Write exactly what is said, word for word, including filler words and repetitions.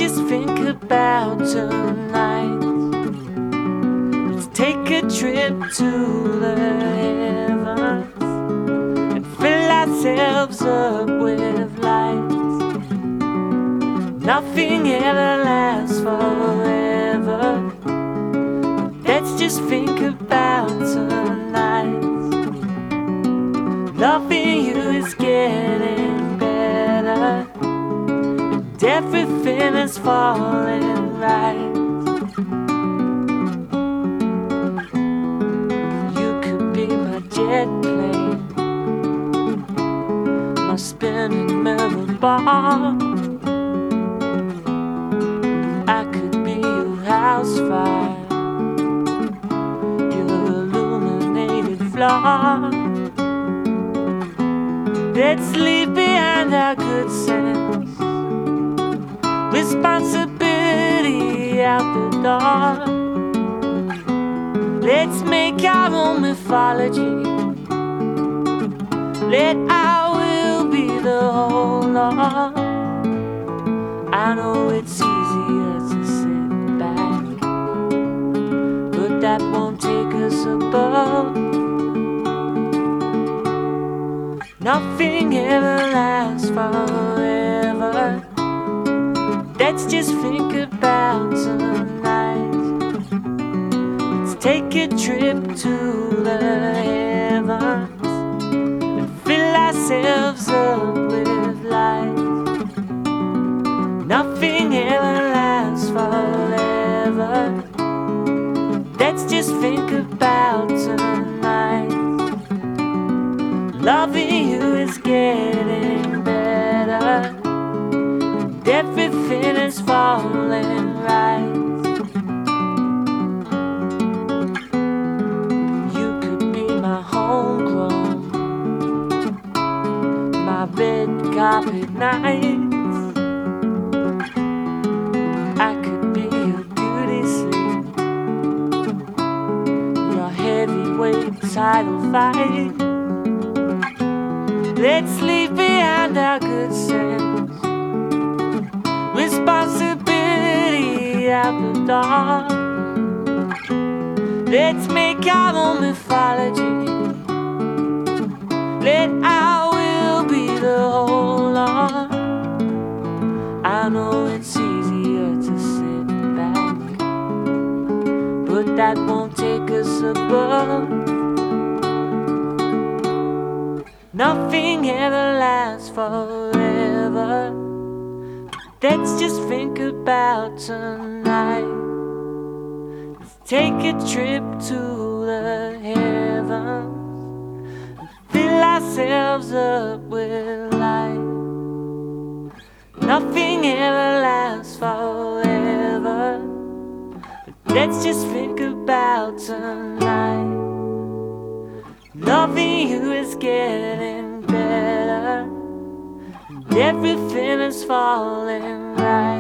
just think about tonight. Let's take a trip to the heavens and fill ourselves up with lights. Nothing ever lasts forever. Let's just think about tonight. Loving you is getting better. Everything is falling right. You could be my jet plane, my spinning metal bar. I could be your house fire, your illuminated floor. Let's leave behind our good sense, responsibility out the door. Let's make our own mythology. Let our will be the whole law. I know it's easier to sit back, but that won't take us above. Nothing ever lasts forever. Let's just think about tonight. Let's take a trip to the heavens and fill ourselves up with light. Nothing ever lasts forever. Let's just think about tonight. Loving you is getting better. Everything is falling right. You could be my homegrown, my red carpet nights. I could be your beauty sleep, your heavyweight title fight. Let's leave behind our good sense, responsibility out the door. Let's make our own mythology. Let our will be the whole law. I know it's easier to sit back, but that won't take us above. Nothing ever lasts forever. Let's just think about tonight. Let's take a trip to the heavens and fill ourselves up with light. Nothing ever lasts forever. Let's just think about tonight. Loving you is getting better. Everything is falling right.